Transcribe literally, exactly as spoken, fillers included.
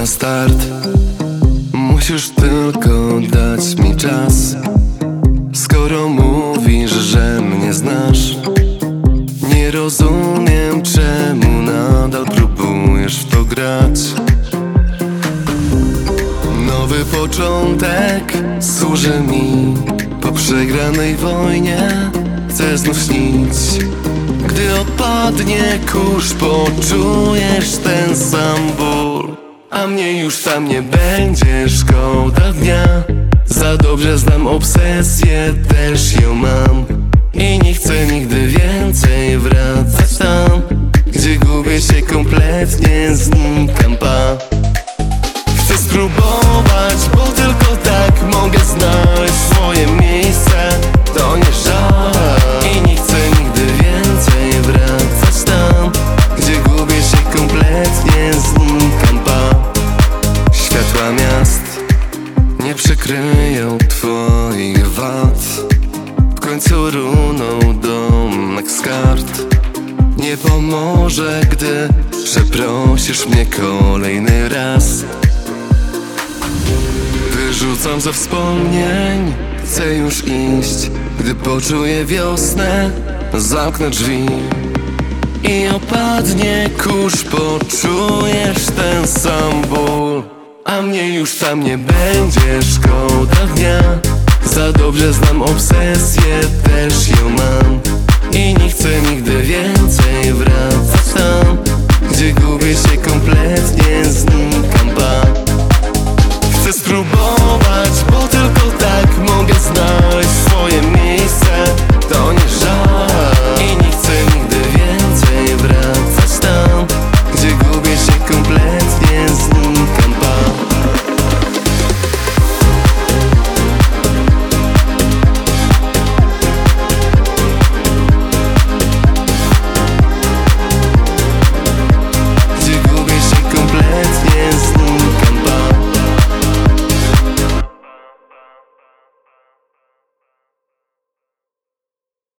na start. Musisz tylko dać mi czas. Skoro mówisz, że mnie znasz, nie rozumiem, czemu nadal próbujesz w to grać. Nowy początek służy mi po przegranej wojnie. Chcę znów śnić. Gdy opadnie kurz, poczujesz ten sam ból, a mnie już tam nie będzie, szkoda dnia. Za dobrze znam obsesję, też ją mam i nie chcę nigdy więcej wracać tam, gdzie gubię się kompletnie, znikam pa. Chcę spróbować, bo tylko tak mogę znaleźć swoje miejsce. To nie żal i nie chcę nigdy więcej wracać tam, gdzie gubię się kompletnie, znikam pa. Światła miast nie przykryją twoich wad. W końcu runął domek z kart. Nie pomoże, gdy przeprosisz mnie kolejny raz. Wyrzucam ze wspomnień, chcę już iść. Gdy poczuję wiosnę, zamknę drzwi i opadnie kurz, poczujesz ten sam ból, a mnie już tam nie będzie, szkoda dnia. Za dobrze znam obsesję, też ją mam